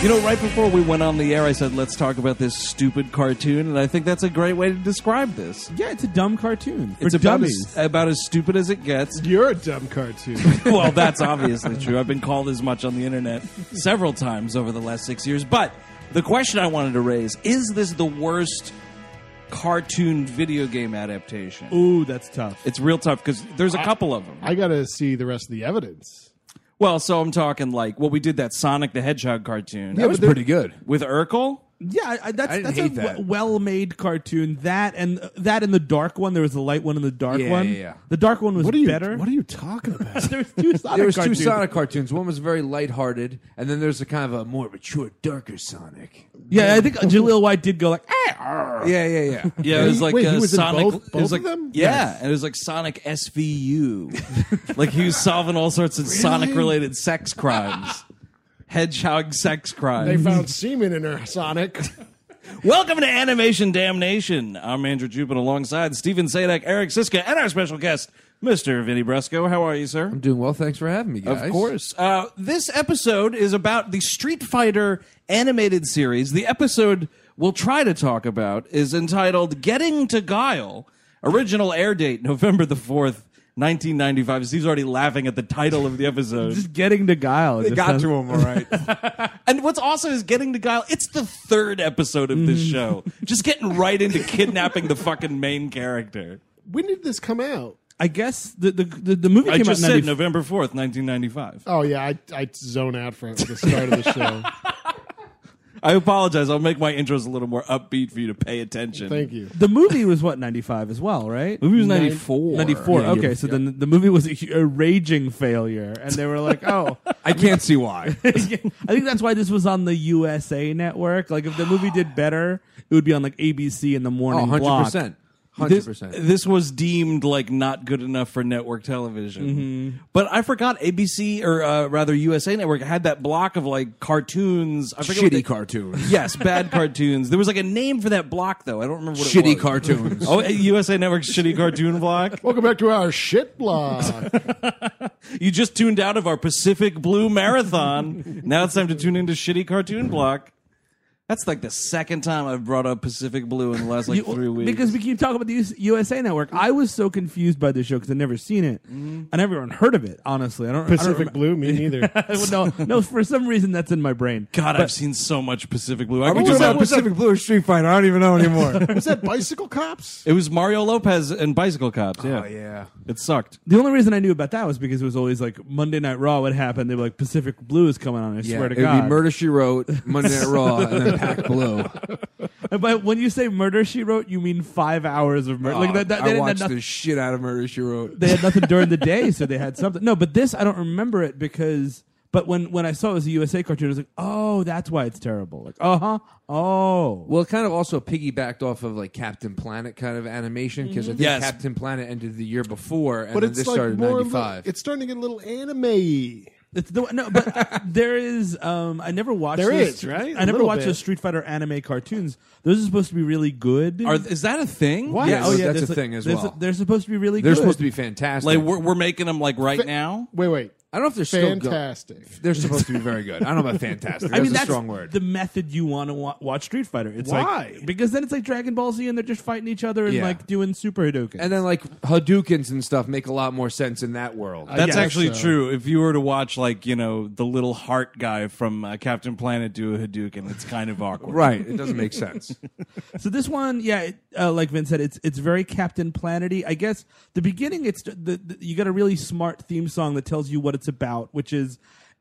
You know, right before we went on the air, I said, let's talk about this stupid cartoon, and I think that's a great way to describe this. Yeah, it's a dumb cartoon. For It's dummies. about as stupid as it gets. You're a dumb cartoon. Well, that's obviously true. I've been called as much on the internet several times over the last 6 years. But the question I wanted to raise, is this the worst cartoon video game adaptation? Ooh, that's tough. It's real tough because there's a couple of them. I got to see the rest of the evidence. Well, so I'm talking like, well, we did that Sonic the Hedgehog cartoon. That was pretty good. With Urkel? Yeah, that's didn't hate a that. well-made cartoon. That and the dark one. There was the light one and the dark one. Yeah. The dark one was What are you better. What are you talking about? There's two Sonic There was cartoons. two Sonic cartoons. One was very lighthearted, and then there's a kind of a more mature, darker Sonic. Yeah, I think Jaleel White did go like, Yeah. Yeah, it was like Wait, he was in Sonic. both it was like of them? Yeah, and it was like Sonic SVU. Like he was solving all sorts of Sonic-related sex crimes, hedgehog sex crimes. They found semen in her Sonic. Welcome to Animation Damnation. I'm Andrew Jupin alongside Steven Sadek, Eric Siska, and our special guest, Mr. Vinny Bresco. How are you, sir? I'm doing well. Thanks for having me, guys. Of course. This episode is about the Street Fighter animated series. The episode we'll try to talk about is entitled Getting to Guile. Original air date, November the 4th, 1995. Steve's already laughing at the title of the episode. just getting to Guile. They got to him, all right. And what's awesome is Getting to Guile, it's the third episode of this show. Just getting right into kidnapping the fucking main character. When did this come out? I guess the movie I came just out said in November 4th, 1995. Oh, yeah, I zone out for the start of the show. I apologize. I'll make my intros a little more upbeat for you to pay attention. Thank you. The movie was what, 95 as well, right? The movie was 94. 94. Yeah, Okay, so then the movie was a raging failure, and they were like, "Oh, I can't see why. I think that's why this was on the USA Network. Like, if the movie did better, it would be on like ABC in the morning block." 100%. This, 100%. this was deemed like not good enough for network television. But I forgot ABC, or rather USA Network, had that block of like cartoons. I forget what Shitty cartoons. Yes, bad cartoons. There was like a name for that block though. I don't remember what it Shitty was. cartoons. Oh, USA Network's shitty cartoon block. Welcome back to our shit blog. You just tuned out of our Pacific Blue Marathon. Now it's time to tune into shitty cartoon block. That's like the second time I've brought up Pacific Blue in the last 3 weeks. Because we keep talking about the USA Network. I was so confused by this show because I'd never seen it. I never even heard of it, honestly. I don't Pacific Blue, me neither. no, for some reason that's in my brain. God, I've seen so much Pacific Blue. I Are could we just talking have- about Pacific Blue or Street Fighter? I don't even know anymore. Was that Bicycle Cops? It was Mario Lopez and Bicycle Cops. Yeah. Oh, yeah. It sucked. The only reason I knew about that was because it was always like Monday Night Raw would happen. They were like, Pacific Blue is coming on. I Yeah, swear to it would God. be Murder, She Wrote, Monday Night Raw, and then Pac Blue. But when you say Murder, She Wrote, you mean 5 hours of murder. Like that, I they didn't have watched nothing. the shit out of Murder, She Wrote. They had nothing during the day, so they had something. No, but this I don't remember it because. But when I saw it was a USA cartoon, I was like, oh, that's why it's terrible. Like, oh. Well, it kind of also piggybacked off of like Captain Planet kind of animation because I think Yes. Captain Planet ended the year before, and But then it's this like started in more. '95. It's starting to get a little anime-y. It's the no, but there is. I never watched. There those, is, right? I A never little watched bit. those Street Fighter anime cartoons. Those are supposed to be really good. Is that a thing? What? Yeah, Oh yeah, that's there's a thing as there's well. They're supposed to be really They're good. supposed to be fantastic. Like we're making them like right now? Wait. I don't know if they're still Fantastic. They're supposed to be very good. I don't know about fantastic. That's I mean, a that's strong word. the method you want to watch Street Fighter. It's Why? like because then it's like Dragon Ball Z and they're just fighting each other and Yeah. like doing super Hadouken. And then like Hadoukens and stuff make a lot more sense in that world. That's guess actually so. true. If you were to watch like, the little heart guy from Captain Planet do a Hadouken, it's kind of awkward. Right. It doesn't make sense. So this one, like Vince said, it's very Captain Planet-y. I guess the beginning, it's you got a really smart theme song that tells you what it's about, which is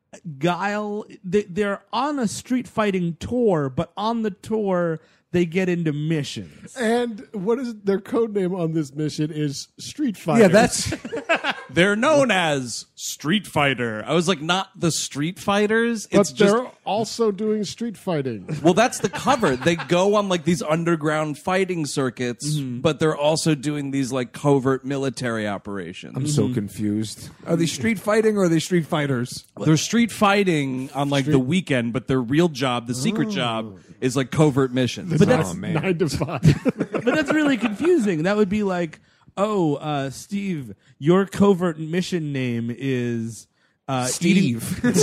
Guile. They're on a street fighting tour, but on the tour they get into missions. And what is their code name on this mission is Street Fighter. Yeah, that's They're known as Street Fighter. I was like, not the Street Fighters. But It's just they're also doing street fighting. well, that's the cover. They go on like these underground fighting circuits, but they're also doing these like covert military operations. I'm so confused. Are they street fighting or are they street fighters? They're street fighting on like the weekend, but their real job, the secret job, is like covert missions. But that's 9 to 5. but that's really confusing. That would be like, Steve, your covert mission name is eating,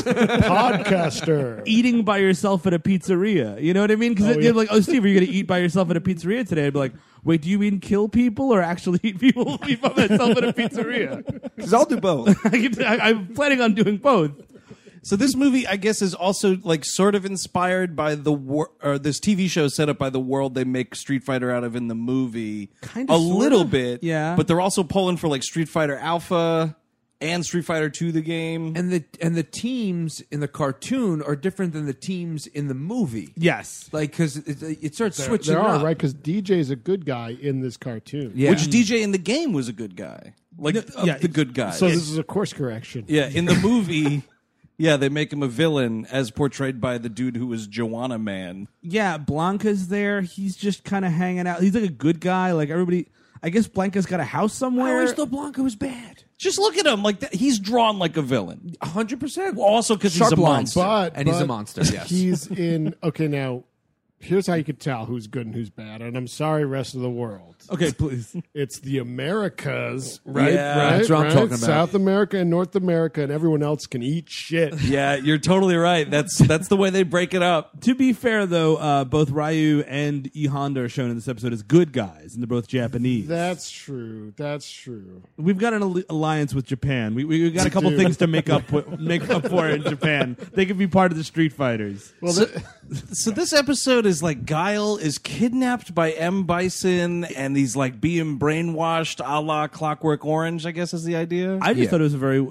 Podcaster. eating by yourself at a pizzeria. You know what I mean? Because you're like, oh, Steve, are you going to eat by yourself at a pizzeria today? I'd be like, wait, do you mean kill people or actually eat people by myself at a pizzeria? Because I'll do both. I'm planning on doing both. So this movie, I guess, is also like sort of inspired by this TV show set up by the world they make Street Fighter out of in the movie. Kinda, a sorta. little bit, Yeah. But they're also pulling for like Street Fighter Alpha and Street Fighter 2, the game. And the teams in the cartoon are different than the teams in the movie. Yes. Like, because it starts switching There are, up. right? Because DJ's a good guy in this cartoon. Yeah. Which DJ in the game was a good guy, like the good guy. So this is a course correction. Yeah, in the movie, yeah, they make him a villain as portrayed by the dude who was Joanna Man. Yeah, Blanca's there. He's just kind of hanging out. He's like a good guy. Like everybody, I guess Blanca's got a house I somewhere. always thought Blanca was bad. Just look at him, like that. He's drawn like a villain. 100%. Also because he's a monster. But he's a monster, yes. He's in. Okay, now here's how you could tell who's good and who's bad. And I'm sorry, rest of the world. Okay, please. It's the Americas, right? Yeah, right, that's what I'm right? talking about. South America and North America, and everyone else can eat shit. Yeah, you're totally right. That's the way they break it up. To be fair, though, both Ryu and E Honda are shown in this episode as good guys, and they're both Japanese. That's true. That's true. We've got an alliance with Japan. We got a couple things to make up for in Japan. They could be part of the Street Fighters. Well, So this episode is like Guile is kidnapped by M. Bison, and he's like being brainwashed a la Clockwork Orange, I guess is the idea. I just thought it was a very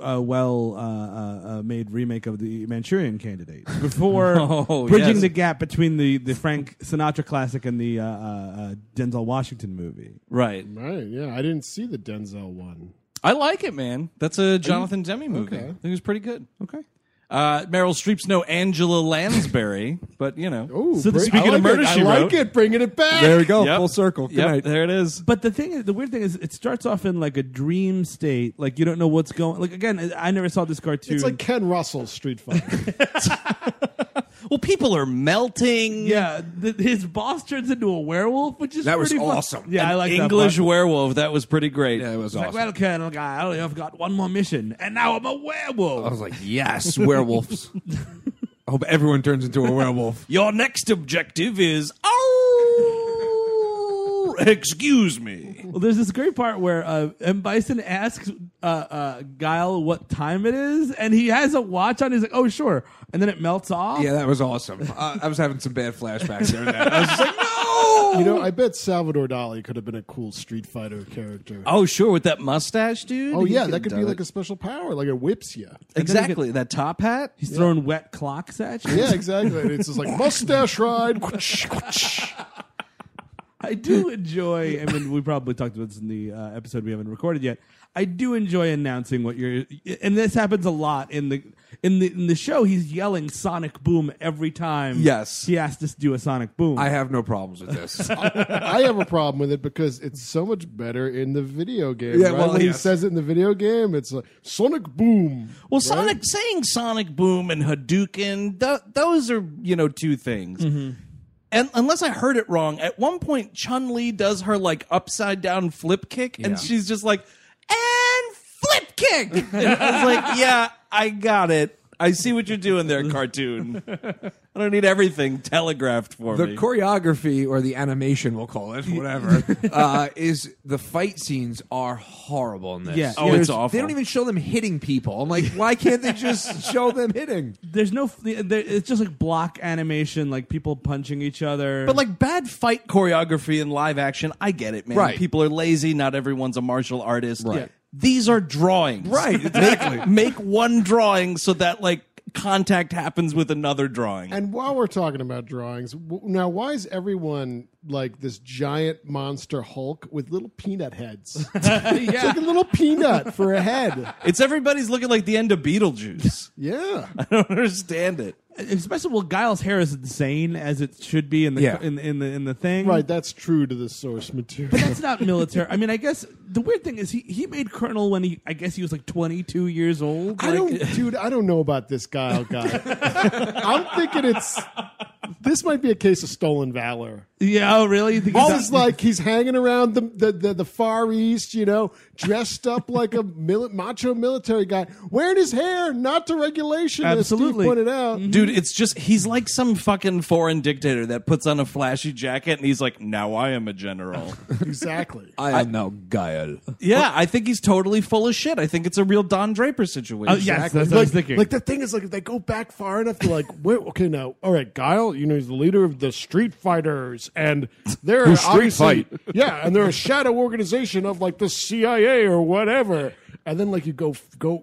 made remake of the Manchurian Candidate. Before Oh, bridging yes. the gap between the Frank Sinatra classic and the Denzel Washington movie. Right. right. Yeah, I didn't see the Denzel one. I like it, man. That's a Jonathan Demme movie. Okay. I think it was pretty good. Okay. Meryl Streep's no Angela Lansbury, but you know. Ooh, So the- speaking I of like murder, it. she I like wrote. it. Bringing it back. There we go. Yep. Full circle. Good Yep, night. there it is. But the weird thing is, it starts off in like a dream state. Like you don't know what's going. Like again, I never saw this cartoon. It's like Ken Russell's Street Fighter. Well, people are melting. yeah, his boss turns into a werewolf, which is That was pretty fun. awesome. Yeah, I like English that part. werewolf. That was pretty great. Yeah, it was Like, awesome. well, Colonel Guile, I've got one more mission, and now I'm a werewolf. I was like, yes, werewolves. I hope everyone turns into a werewolf. Your next objective is excuse me. Well, there's this great part where M. Bison asks Guile what time it is, and he has a watch on. He's like, "Oh, sure," and then it melts off. Yeah, that was awesome. I was having some bad flashbacks there. I was just like, no! You know, I bet Salvador Dali could have been a cool Street Fighter character. Oh, sure, with that mustache, dude. Oh, He yeah, could that could have be done like a special power, like it whips you. exactly that top hat. He's throwing wet clocks at you. Yeah, exactly. And it's just like mustache ride. I do enjoy. I mean, we probably talked about this in the episode we haven't recorded yet. I do enjoy announcing what you're, and this happens a lot in the show. He's yelling "Sonic Boom" every time. Yes. he has to do a Sonic Boom. I have no problems with this. I have a problem with it because it's so much better in the video game. Yeah, right? well, when yes. he says it in the video game, it's like Sonic Boom. Well, saying Sonic Boom and Hadouken, those are two things. Mm-hmm. And unless I heard it wrong, at one point Chun-Li does her like upside down flip kick, and she's just like, and flip kick. And I was like, yeah, I got it. I see what you're doing there, cartoon. I don't need everything telegraphed for The me. choreography, or the animation, we'll call it, whatever, is the fight scenes are horrible in this. Yeah. Oh, it's awful. They don't even show them hitting people. I'm like, why can't they just show them hitting? There's no. It's just like block animation, like people punching each other. But like bad fight choreography in live action, I get it, man. Right. People are lazy. Not everyone's a martial artist. Right. Yeah. These are drawings. Right, exactly. Make one drawing so that like contact happens with another drawing. And while we're talking about drawings, now why is everyone like this giant monster Hulk with little peanut heads? It's like a little peanut for a head. It's everybody's looking like the end of Beetlejuice. Yeah. I don't understand it. especially Guile's hair is insane as it should be in the Yeah. in the thing. Right, that's true to the source material. But that's not military. I mean, I guess the weird thing is he made Colonel when I guess he was like 22 years old. I don't know about this Guile guy. I'm thinking this might be a case of stolen valor. Yeah, oh, really? You think He's like he's hanging around the Far East, dressed up like a macho military guy, wearing his hair not to regulation, Absolutely. as Steve pointed out. Dude, it's just, he's like some fucking foreign dictator that puts on a flashy jacket and he's like, now I am a general. Exactly. I am now Guile. Yeah, I think he's totally full of shit. I think it's a real Don Draper situation. Oh, yes, that's what I was thinking. Like the thing is, like if they go back far enough, they're like, wait, okay, now, all right, Guile, he's the leader of the Street Fighters, and they're obviously, yeah, and they're a shadow organization of like the CIA or whatever. And then like you go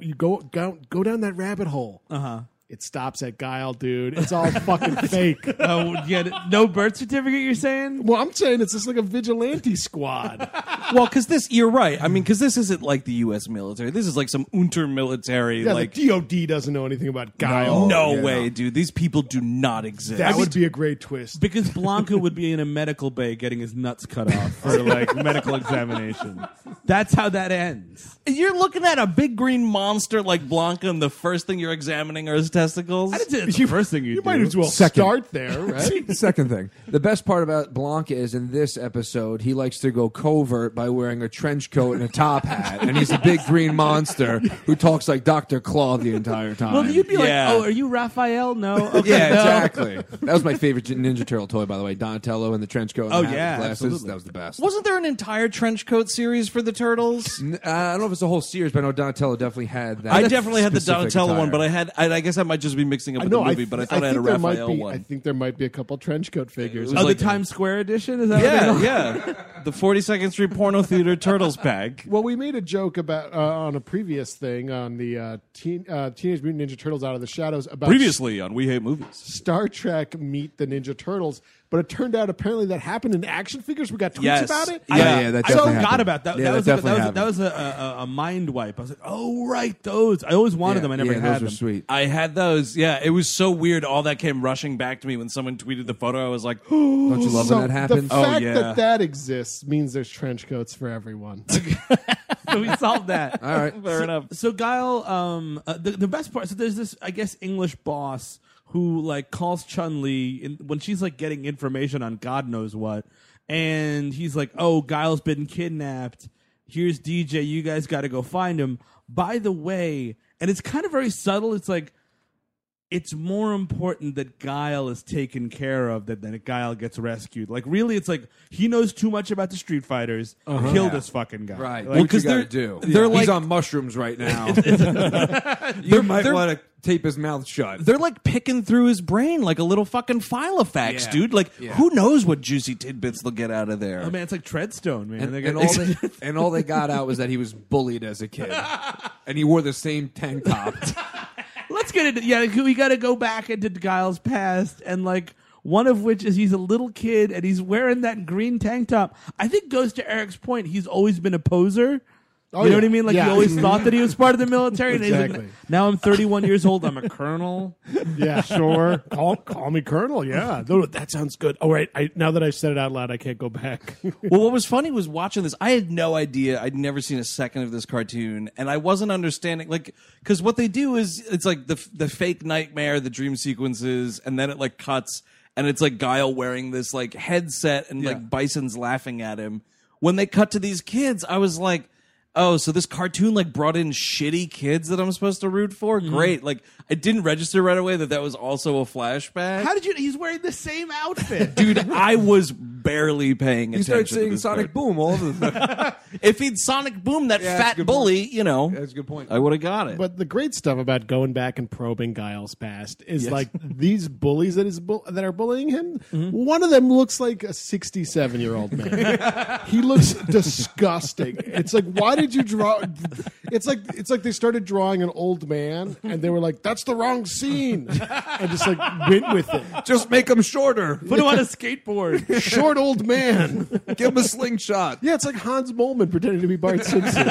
down that rabbit hole. It stops at Guile, dude. It's all fucking fake. Oh, yeah, no birth certificate, you're saying? Well, I'm saying it's just like a vigilante squad. Well, because you're right. I mean, because this isn't like the U.S. military. This is like some unter-military, Yeah, like... the DOD doesn't know anything about Guile. No way, dude. These people do not exist. That would be a great twist. Because Blanca would be in a medical bay getting his nuts cut off for like medical examination. That's how that ends. You're looking at a big green monster like Blanca, and the first thing you're examining are his testicles? I didn't say that's the first thing you do. might as well start there, right? Second thing, the best part about Blanca is in this episode, he likes to go covert by wearing a trench coat and a top hat, and he's a big green monster who talks like Dr. Claw the entire time. Well, you'd be Yeah. like, oh, are you Raphael? No. Okay, yeah, no. exactly. That was my favorite Ninja Turtle toy, by the way. Donatello in the trench coat and Oh, the hat yeah, and glasses. absolutely. That was the best. Wasn't there an entire trench coat series for the Turtles? I don't know if it's a whole series, but I know Donatello definitely had that. I definitely had the specific Donatello one, attire. but I guess I might just be mixing up with the movie, but I thought I had a think there might Raphael be- one. I think there might be a couple trench coat figures. It was Oh, like- the Times Square edition? Is that what they Yeah, yeah. The 42nd Street Porno Theater Turtles pack. Well, we made a joke about on a previous thing on the Teenage Mutant Ninja Turtles Out of the Shadows about Previously on We Hate Movies. Star Trek Meet the Ninja Turtles, but it turned out apparently that happened in action figures. We got tweets Yes. about it. Yeah, that I definitely forgot happened. about that. Yeah, that was definitely that was a mind wipe. I was like, oh right, those. I always wanted them. I never yeah, had those them. were sweet. I had those. Yeah, it was so weird. All that came rushing back to me when someone tweeted the photo. I was like, Don't you love So when that happens? the fact yeah. that exists means there's trench coats for everyone. So we solved that. All right. fair enough. So Guile, the best part. So there's this, I guess, English boss who like calls Chun-Li when she's like getting information on God knows what, and he's like, "Oh, Guile's been kidnapped. Here's DJ. You guys got to go find him." By the way, and it's kind of very subtle. It's like, it's more important that Guile is taken care of than that Guile gets rescued. Like, really, it's like he knows too much about the Street Fighters. Kill this fucking guy. Right. Like, Well, 'cause you gotta they're- do. they're He's like- on mushrooms right now. You might they're- want to tape his mouth shut. They're like picking through his brain like a little fucking file of facts, Yeah. dude. Like, Yeah. who knows what juicy tidbits they'll get out of there? oh man, it's like Treadstone, man. And, They and get all and all they got out was that he was bullied as a kid, and he wore the same tank top. Let's get into we got to go back into Guile's past, and like one of which is he's a little kid and he's wearing that green tank top. I think goes to Eric's point. He's always been a poser. Oh, You know yeah. what I mean? Like Yeah. he always thought that he was part of the military. And he's Exactly. like, now I'm 31 years old. I'm a colonel. Yeah, sure. Call me Colonel. Yeah, that sounds good. All right, now that I've said it out loud, I can't go back. Well, what was funny was watching this. I had no idea. I'd never seen a second of this cartoon, and I wasn't understanding. Like, because what they do is it's like the fake nightmare, the dream sequences, and then it like cuts, and it's like Guile wearing this like headset, and like Bison's laughing at him. When they cut to these kids, I was like, oh, so this cartoon like brought in shitty kids that I'm supposed to root for? Great. Like, it didn't register right away that was also a flashback. How did you? He's wearing the same outfit. Dude, I was barely paying You attention. start to saying this Sonic cartoon. Boom all over the If he'd Sonic Boom that Yeah, that's a fat good bully, That's a good point. I would have got it. But the great stuff about going back and probing Guile's past is like these bullies that are bullying him. One of them looks like a 67-year-old man. He looks disgusting. It's like, why did you draw? It's like they started drawing an old man and they were like, that's the wrong scene, and just like went with it. Just make him shorter. Put him on a skateboard. Short old man. Give him a slingshot. Yeah, it's like Hans Molman pretending to be Bart Simpson.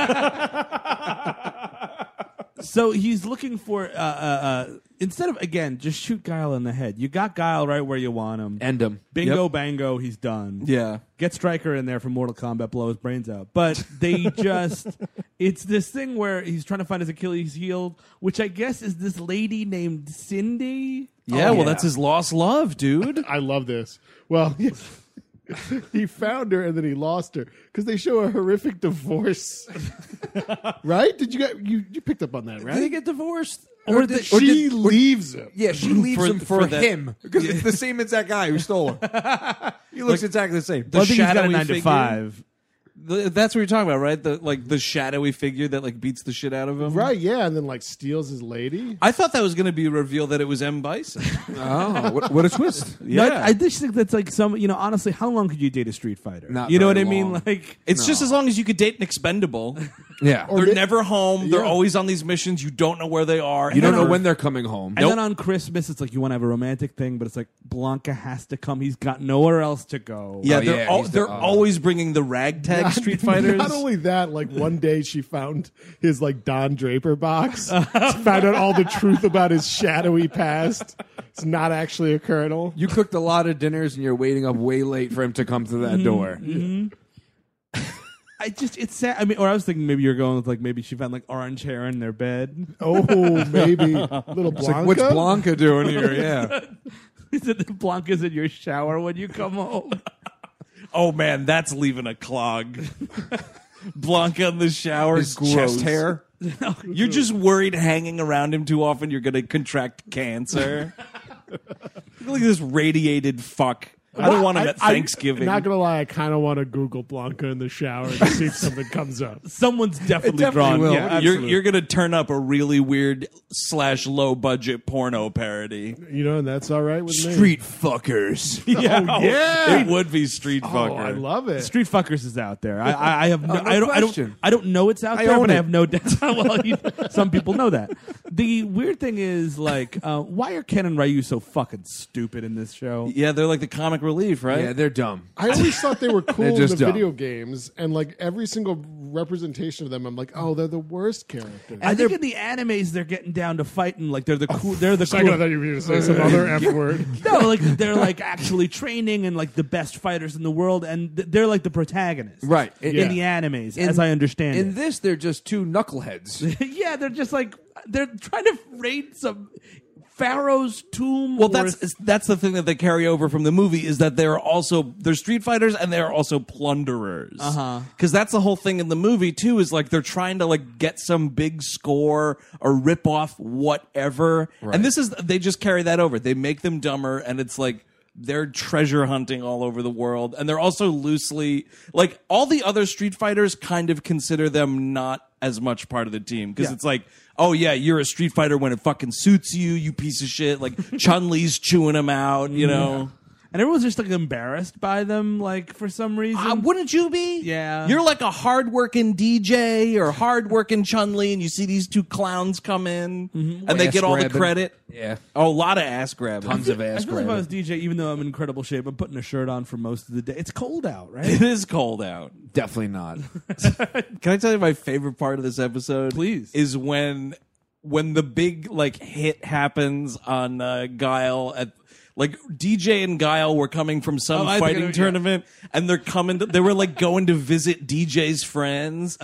So he's looking for instead of again just shoot Guile in the head. You got Guile right where you want him. End him. Bingo bango, he's done. yeah. Get Stryker in there for Mortal Kombat, blow his brains out. But they just it's this thing where he's trying to find his Achilles heel, which I guess is this lady named Cindy. Yeah, well, that's his lost love, dude. I love this. Well, he found her and then he lost her because they show a horrific divorce. Right? Did you get you picked up on that, right? Did they get divorced? She leaves him. Yeah, she leaves him for that- him because it's the same exact guy who stole her. He looks exactly the same. The I think he's got a shadowy 9 to figure? 5. That's what you're talking about, right? The shadowy figure that like beats the shit out of him. Right, yeah, and then like steals his lady. I thought that was going to be a reveal that it was M. Bison. Oh, what a twist! Yeah. No, I just think that's like some, honestly, how long could you date a Street Fighter? Not you know what very I mean? long. Like, It's just as long as you could date an expendable. Yeah, Or They're they- never home. They're Yeah. always on these missions. You don't know where they are. you don't know ever. when they're coming home. and then on Christmas, it's like you want to have a romantic thing, but it's like Blanca has to come. He's got nowhere else to go. Yeah, Oh, they're, yeah, al- he's they're the- always bringing the ragtag Street Fighters. Not only that, like one day she found his like Don Draper box. She found out all the truth about his shadowy past. It's not actually a colonel. You cooked a lot of dinners and you're waiting up way late for him to come to that door. It's sad. I mean, or I was thinking maybe you're going with like maybe she found like orange hair in their bed. Oh, maybe little It's Blanca. like, what's Blanca doing here? Yeah. Is it the Blanca's in your shower when you come home? Oh man, that's leaving a clog. Blanca in the shower. His gross. chest hair. You're just worried hanging around him too often. You're going to contract cancer. Look at this radiated fuck. I don't want him at Thanksgiving. Not gonna lie, I kind of want to Google Blanca in the shower to see if something comes up. Someone's definitely, definitely drawn. will. Yeah, you're going to turn up a really weird / low budget porno parody. You know, and that's all right with me. Street fuckers. yeah. It would be Street Fucker. Oh, I love it. Street Fuckers is out there. I have no, no I don't question. I don't know it's out I there, own but I it. have no doubt. Well, some people know that. The weird thing is like, why are Ken and Ryu so fucking stupid in this show? Yeah, they're like the comic relief, right? Yeah, they're dumb. I always thought they were cool in the just dumb. video games, and like every single representation of them, I'm like, oh, they're the worst characters. I think in the animes they're getting down to fighting like they're the cool. They're the Second, I cool. thought you were going to say some other F word. No, like they're like actually training and like the best fighters in the world, and they're like the protagonists, Right. In the animes, as I understand In it. this, they're just two knuckleheads. Yeah, they're just like they're trying to raid some pharaoh's tomb. Well, or- that's the thing that they carry over from the movie is that they're Street Fighters and they're also plunderers. Because that's the whole thing in the movie too. Is like they're trying to like get some big score or rip off whatever. And they just carry that over. They make them dumber, and it's like they're treasure hunting all over the world. And they're also loosely like all the other Street Fighters kind of consider them not as much part of the team because it's like, oh yeah, you're a Street Fighter when it fucking suits you, you piece of shit. Like Chun-Li's chewing them out, you know. and everyone's just like embarrassed by them, like for some reason. Wouldn't you be? Yeah. You're like a hardworking DJ or hardworking Chun-Li, and you see these two clowns come in, and they Ass get all the grabbing. credit. Yeah. Oh, a lot of ass grabbing. Tons of I ass feel like if I was grabbing. DJ, even though I'm in incredible shape, I'm putting a shirt on for most of the day. It's cold out, right? It is cold out. Definitely not. Can I tell you my favorite part of this episode? Please. Is when the big like hit happens on Guile at. Like DJ and Guile were coming from some I think I know, fighting yeah. tournament, and they were like going to visit DJ's friends.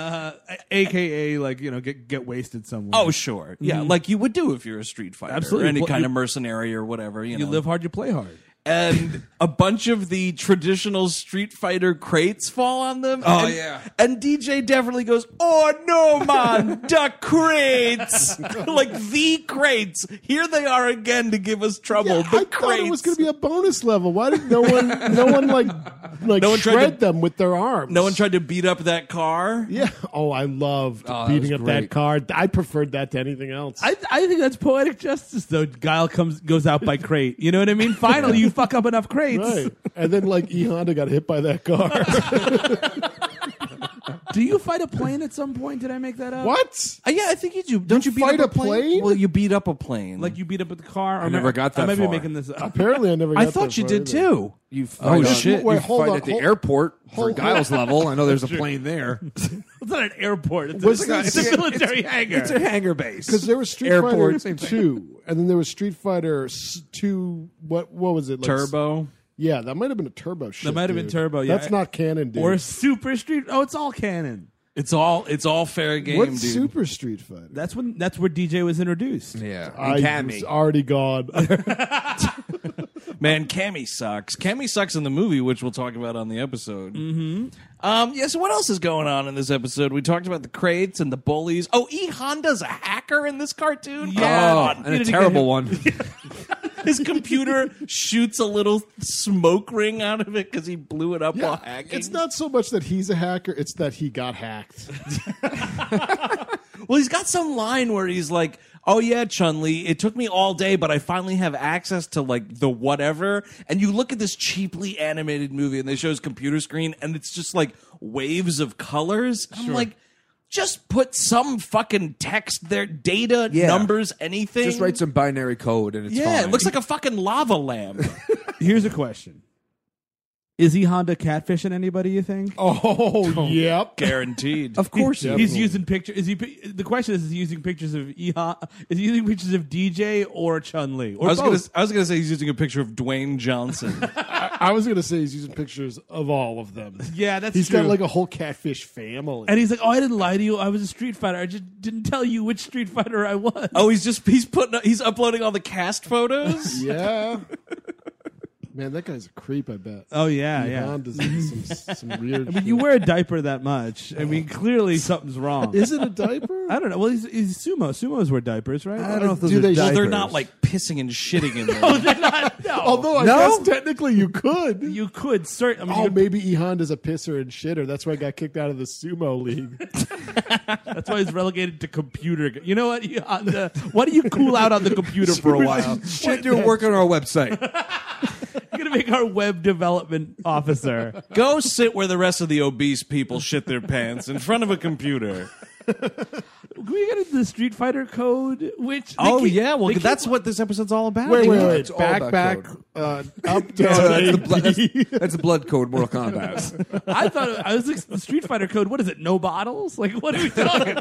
AKA like get wasted somewhere. Oh, sure. Yeah, like you would do if you're a Street Fighter Absolutely. or any Well, kind you- of mercenary or whatever. You you know. live hard, you play hard. And a bunch of the traditional Street Fighter crates fall on them. Oh, and, yeah. And DJ definitely goes, "Oh no, man, the crates, like the crates. Here they are again to give us trouble. Yeah, the I crates." thought it was going to be a bonus level. Why did no one like No one tried shred to- them with their arms? No one tried to beat up that car. Yeah. Oh, I loved that beating was up that great. car. I preferred that to anything else. I think that's poetic justice, though. Guile goes out by crate. You know what I mean? Finally, you fuck up enough crates. Right. And then like E Honda got hit by that car. Do you fight a plane at some point? Did I make that up? What? Yeah, I think you do. Don't you beat fight up a plane? Well, you beat up a plane. Like you beat up with the car? Or never got that I might be far. making this up. Apparently, I never. Got I that thought you far did either. too. You Oh, fight shit. Wait, You hold fight on, at the hold- airport for hold- Giles level. I know there's a plane there. It's not an airport. It's, Was a, this- it's a military hangar. It's a hangar base. Because there was Street Airport, Fighter same thing. 2, and then there was Street Fighter 2. What was it? Like, Turbo. Yeah, that might have been a Turbo shit. That might have been dude. Turbo, yeah. That's not canon, dude. or Super Street. Oh, it's all canon. It's all fair game, What's dude. Super Street Fighter? That's where DJ was introduced. Yeah, I and was Cammy. already gone. Man, Cammy sucks. Cammy sucks in the movie, which we'll talk about on the episode. Yeah, so what else is going on in this episode? We talked about the crates and the bullies. Oh, E. Honda's a hacker in this cartoon? Yeah. Come on. And a terrible one. His computer shoots a little smoke ring out of it because he blew it up while hacking. It's not so much that he's a hacker; it's that he got hacked. Well, he's got some line where he's like, "Oh yeah, Chun-Li, it took me all day, but I finally have access to like the whatever." And you look at this cheaply animated movie, and they show his computer screen, and it's just like waves of colors. I'm like, just put some fucking text there, data, Yeah. numbers, anything. Just write some binary code and it's Yeah, fine. it looks like a fucking lava lamp. Here's a question: is E. Honda catfishing anybody? You think? Oh, yep. Guaranteed. Of course, He's using pictures. The question is he using pictures of Is he using pictures of DJ or Chun-Li? Or I was both? gonna say he's using a picture of Dwayne Johnson. I was gonna say he's using pictures of all of them. Yeah, that's He's true. got like a whole catfish family. And he's like, "Oh, I didn't lie to you. I was a Street Fighter. I just didn't tell you which Street Fighter I was." Oh, he's uploading all the cast photos. Yeah. Man, that guy's a creep, I bet. Oh yeah. Honda's some weird I mean, you wear a diaper that much. I mean, clearly something's wrong. Is it a diaper? I don't know. Well, he's sumo. Sumos wear diapers, right? I don't know if those Do are they- Well, diapers. they're not like pissing and shitting in there. Although I No? guess technically you could. You could certainly. Oh, maybe E. Honda's a pisser and shitter. That's why he got kicked out of the sumo league. That's why he's relegated to computer. You know what? Honda, why don't you cool out on the computer for a while? Should do work on our website. You're gonna make our web development officer. Go sit where the rest of the obese people shit their pants in front of a computer. Can we get into the Street Fighter code? Which Oh keep- yeah, well they keep- that's what this episode's all about. Wait, It's all back, about back, code. up, down. that's, the blood, that's the blood code Mortal Kombat. I thought I was like the Street Fighter code. What is it? No bottles? Like what are we talking?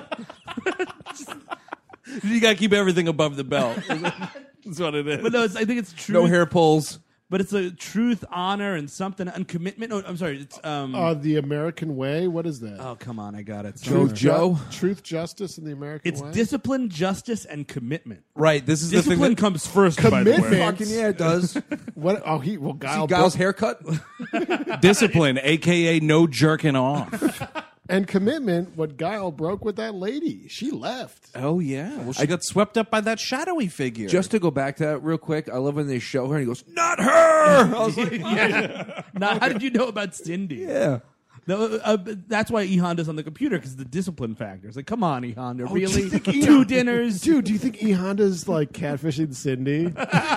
You gotta keep everything above the belt. That's what it is. But no, I think it's truth. No hair pulls. But it's a truth, honor, and something and commitment. Oh, I'm sorry. It's The American way. What is that? Oh, come on, I got it. Truth, Joe. Truth, justice, and the American It's way. discipline, justice, and commitment. Right. This is the Discipline thing. comes first, by the way. Commitment. Fucking yeah, it does. See What? Oh, Guile Guile's broke- haircut? Discipline, aka no jerking off. and commitment. What Guile broke with that lady? She left. Oh yeah. Well, she got swept up by that shadowy figure. Just to go back to that real quick, I love when they show her and he goes, "Not her." I was like, Now, how did you know about Cindy? yeah. No, that's why E Honda's on the computer because the discipline factor. It's like, come on, E Honda, do you really? think Two dinners? Dude, do you think E. Honda's like catfishing Cindy?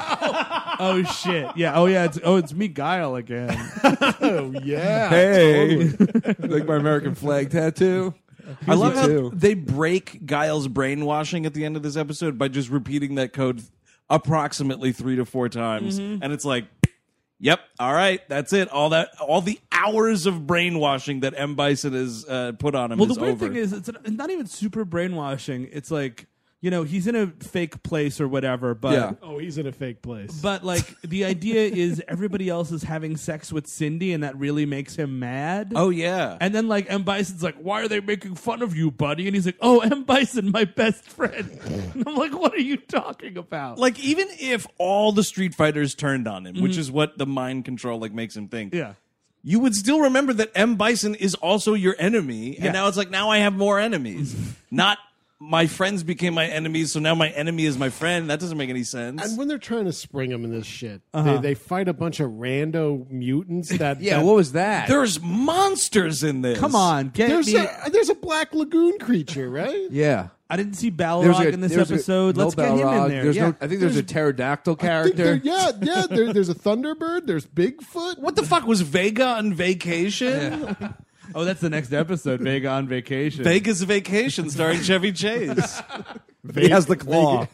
Oh shit! Yeah. Oh yeah. It's me, Guile again. Oh yeah. Hey, like my American flag tattoo. I love Me how too. they break Guile's brainwashing at the end of this episode by just repeating that code approximately 3 to 4 times, and it's like, yep, all right, that's it. All the hours of brainwashing that M. Bison has put on him Well, is the weird over. thing is, it's not even super brainwashing. It's like, you know, he's in a fake place or whatever, but Yeah. Oh, he's in a fake place. but like the idea is everybody else is having sex with Cindy, and that really makes him mad. Oh yeah. And then like M. Bison's like, "Why are they making fun of you, buddy?" And he's like, "Oh, M. Bison, my best friend." And I'm like, "What are you talking about?" Like even if all the Street Fighters turned on him, which is what the mind control like makes him think. yeah. You would still remember that M. Bison is also your enemy, and Yeah. now it's like now I have more enemies. Not my friends became my enemies, so now my enemy is my friend. That doesn't make any sense. And when they're trying to spring him in this shit, they fight a bunch of rando mutants that. Yeah, that- what was that? There's monsters in this. Come on, get There's me. there's a black lagoon creature, right? yeah. I didn't see There's Balrog a- in this there's a- episode. no Let's get him in Balrog. there. There's Yeah. I think there's a pterodactyl I think character. there's a Thunderbird. There's Bigfoot. What the fuck was Vega on vacation? Oh, that's the next episode. Vega on vacation. Vega's Vacation starring Chevy Chase. He has the claw.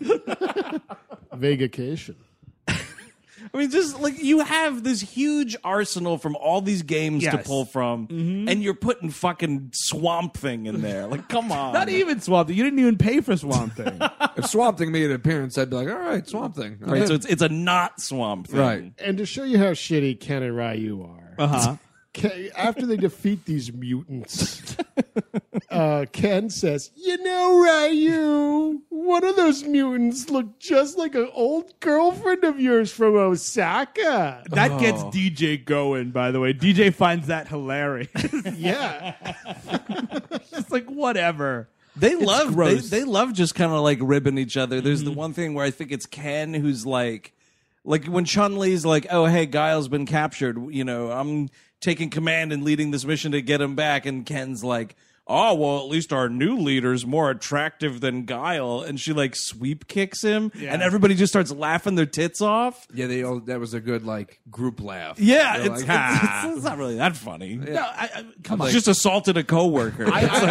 Vegacation. I mean, just like you have this huge arsenal from all these games to Yes. pull from, and you're putting fucking Swamp Thing in there. Like, come on. Not even Swamp Thing. You didn't even pay for Swamp Thing. If Swamp Thing made an appearance, I'd be like, all right, Swamp Thing. Right, so it's a not Swamp Thing. Right. And to show you how shitty Ken and Ryu are, Uh huh. after they defeat these mutants, Ken says, "You know, Ryu, one of those mutants looked just like an old girlfriend of yours from Osaka." That gets DJ going, by the way. DJ finds that hilarious. Yeah. Just like, whatever. They love gross. they love just kind of like ribbing each other. There's the one thing where I think it's Ken who's like when Chun-Li's like, "Oh, hey, Guile's been captured. You know, I'm taking command and leading this mission to get him back." And Ken's like, "Oh, well, at least our new leader's more attractive than Guile." And she like sweep kicks him, and everybody just starts laughing their tits off. Yeah, that was a good like group laugh. Yeah, They're it's, like, "Ha." it's not really that funny. No, come on. Just assaulted a coworker.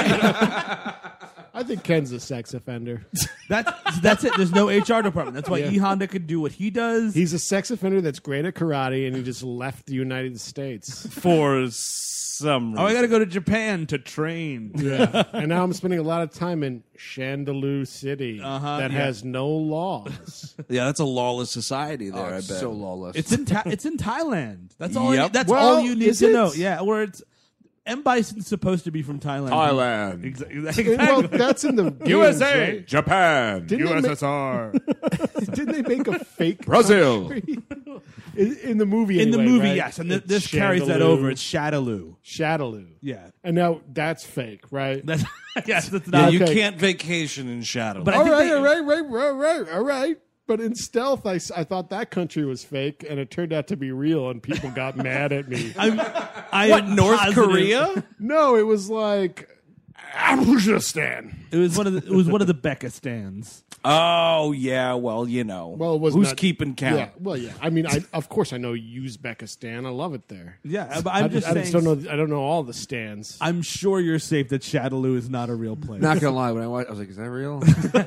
I think Ken's a sex offender. That's it. There's no HR department. That's why E Honda could do what he does. He's a sex offender that's great at karate, and he just left the United States. For some reason. I got to go to Japan to train. Yeah. And now I'm spending a lot of time in Chandelou City that has no laws. Yeah, that's a lawless society there, Oh, I bet. it's so lawless. It's in Thailand. That's all. Yep. That's Well, all you need is to it? know. Yeah, where it's M. Bison's supposed to be from Thailand. Thailand. Exactly. Well, that's in the games, USA. right? Japan. Didn't they USSR. Didn't they make a fake Brazil. country? in the movie? In the anyway, movie, right? yes, and It's this carries that Chandelou. over. It's Shadaloo. Shadaloo. Yeah, And now that's fake, right? that's yes, that's Yeah, not. you Okay. can't vacation in Shadow. But I All think right, they- all right. But in Stealth, I thought that country was fake, and it turned out to be real, and people got mad at me. I what, am North positive- Korea? No, it was like Afghanistan. It was one of the Becca stands. Oh, yeah, well, you know. Well, it was Who's not- keeping count? Yeah, well, yeah. I mean, of course I know Uzbekistan. I love it there. Yeah, but I'm just I saying. don't know. I don't know all the stands. I'm sure you're safe that Shadaloo is not a real place. Not gonna lie, when I watched, I was like, "Is that real?"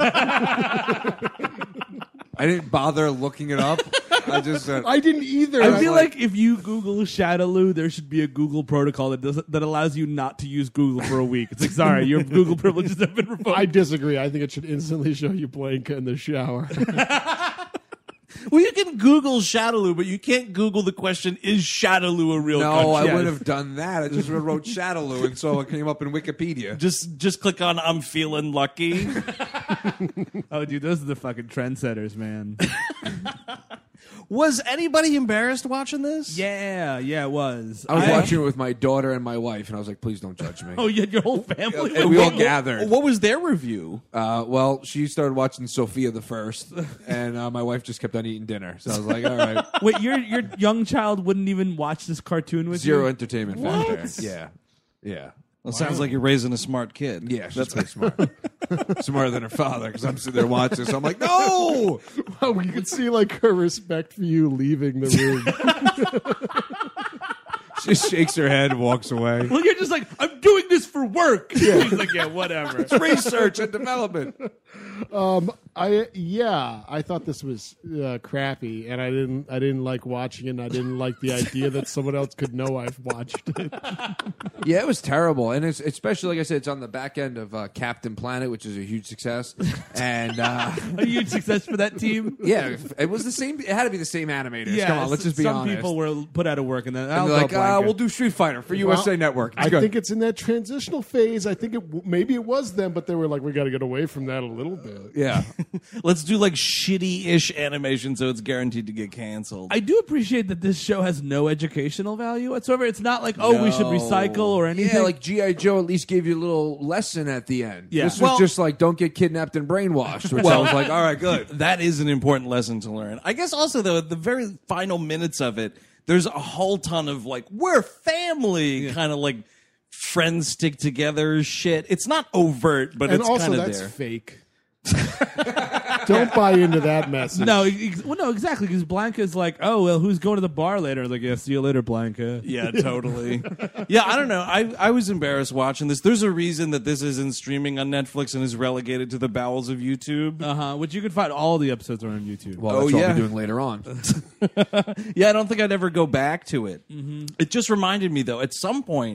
I didn't bother looking it up. I just said, I didn't either. I feel like if you Google Shadaloo, there should be a Google protocol that allows you not to use Google for a week. It's like, sorry, your Google privileges have been revoked. I disagree. I think it should instantly show you Blanca in the shower. Well, you can Google Shadaloo, but you can't Google the question, is Shadaloo a real "No, country? I would have done that. I just wrote Shadaloo, and so it came up in Wikipedia." Just click on I'm feeling lucky. Oh, dude, those are the fucking trendsetters, man. Was anybody embarrassed watching this? Yeah, it was. I was watching it with my daughter and my wife, and I was like, "Please don't judge me." Oh, you had your whole family. And we all gathered. What was their review? Well, she started watching Sophia the First, and my wife just kept on eating dinner. So I was like, "All right, Wait, your young child wouldn't even watch this cartoon with zero you? entertainment factor." Yeah. Well, sounds like you're raising a smart kid. Yeah, she's pretty smart. Smarter than her father, because I'm sitting there watching. So I'm like, "No!" Oh, you could see like her respect for you leaving the room. She shakes her head and walks away. Well, you're just like, I'm doing this for work. He's like, yeah, whatever. It's research and development. I thought this was crappy, and I didn't like watching it. And I didn't like the idea that someone else could know I've watched it. Yeah, it was terrible, and it's especially, like I said, it's on the back end of Captain Planet, which is a huge success. And A huge success for that team. yeah, it was the same. It had to be the same animators. Yeah, Come on, let's just be some honest. people were put out of work, and then and I'll they're go like, Blanca. we'll do Street Fighter for USA Network. It's I good. think it's in that transitional phase. I think maybe it was them, but they were like, we got to get away from that a little bit. Yeah. Let's do like shitty-ish animation so it's guaranteed to get canceled. I do appreciate that this show has no educational value whatsoever. It's not like, oh, we should recycle or anything. Yeah, like G.I. Joe at least gave you a little lesson at the end. Yeah. This was Well- just like, don't get kidnapped and brainwashed, which I was like, all right, good. That is an important lesson to learn. I guess also, though, at the very final minutes of it, there's a whole ton of like, we're family kind of like friends stick together shit. It's not overt, but And it's also, kind of that's there. fake. Don't buy into that message. No, no, exactly. Because Blanca's like, oh, well, who's going to the bar later? Like, yeah, see you later, Blanca. Yeah, totally. Yeah, I don't know. I was embarrassed watching this. There's a reason that this isn't streaming on Netflix and is relegated to the bowels of YouTube. Which you can find all the episodes are on YouTube. Well, that's what yeah. I'll be doing later on. Yeah, I don't think I'd ever go back to it. Mm-hmm. It just reminded me, though, at some point,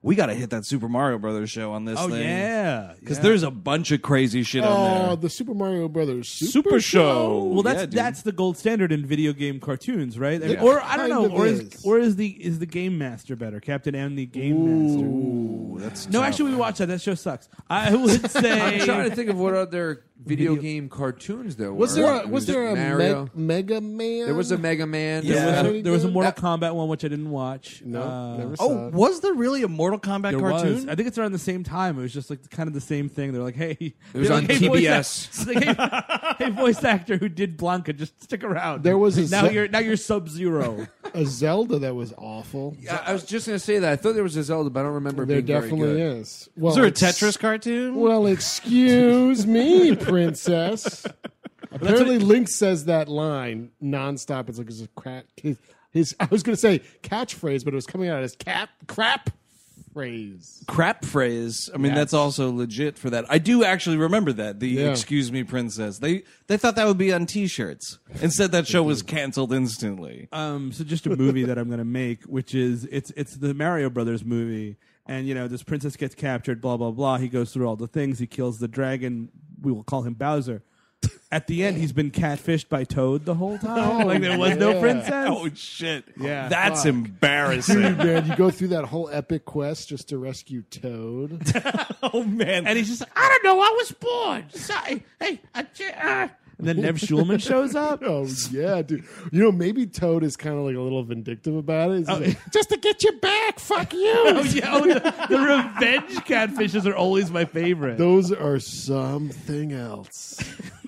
we got to hit that Super Mario Brothers show on this Oh thing. yeah, Because there's a bunch of crazy shit on there. the Super Mario Brothers Super Show. Well, Yeah, dude. that's the gold standard in video game cartoons, right? I mean, Yeah. or I don't Kind know, of or is the Game Master better? Captain and the Game Master. Ooh, that's No, tough. actually, we watched that. That show sucks. I would say I'm trying to think of what other video game cartoons there were. Was there a Mario? Mega Man? There was a Mega Man. Yeah. there was a Mortal That- Kombat one which I didn't watch. No, never saw Oh, it. was there really a Mortal Kombat There cartoon? was. I think it's around the same time. It was just like kind of the same thing. They're like, hey, it was on TBS. Hey, voice actor who did Blanca, just stick around. There was a now you're Sub-Zero. a Zelda that was awful. I was just going to say that. I thought there was a Zelda, but I don't remember it There being very definitely good. is. Well, Was there a it's- Tetris cartoon? Well, excuse me, princess. Apparently, Link says that line nonstop. It's like his crap. His I was going to say catchphrase, but it was coming out as crap phrase. Crap phrase. I mean, that's also legit for that. I do actually remember that. The Yeah. "Excuse me, princess." They thought that would be on T-shirts. Instead, that show was canceled instantly. So just a movie that I'm going to make, which is it's the Mario Brothers movie, and this princess gets captured, blah blah blah. He goes through all the things. He kills the dragon. We will call him Bowser. At the end, he's been catfished by Toad the whole time. Like there was no yeah. princess. Oh shit! Yeah. that's Fuck. embarrassing. Dude, man, you go through that whole epic quest just to rescue Toad. Oh man! And he's just like, I don't know, I was bored. Sorry. Hey, and then Nev Schulman shows up. Oh yeah, dude. Maybe Toad is kind of like a little vindictive about it. He's like, just to get you back, fuck you. Oh, yeah, the revenge catfishes are always my favorite. Those are something else.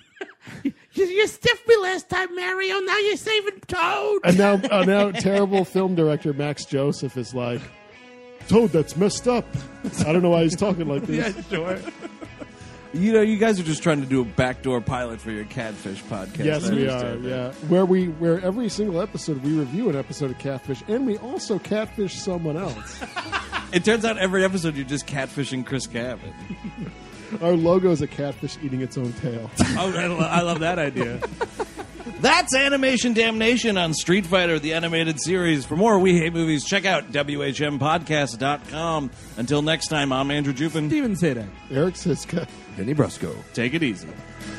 You stiffed me last time, Mario. Now you're saving Toad. And now terrible film director Max Joseph is like, Toad, that's messed up. I don't know why he's talking like this. Yeah, sure. You guys are just trying to do a backdoor pilot for your Catfish podcast. Yes, I we understand are. that. Yeah, where every single episode we review an episode of Catfish, and we also catfish someone else. It turns out every episode you're just catfishing Chris Cabot. Our logo is a catfish eating its own tail. Oh, I love that idea. That's Animation Damnation on Street Fighter, the animated series. For more We Hate Movies, check out WHMPodcast.com. Until next time, I'm Andrew Jupin. Steven Sadak. Eric Siska. Vinny Brusco. Take it easy.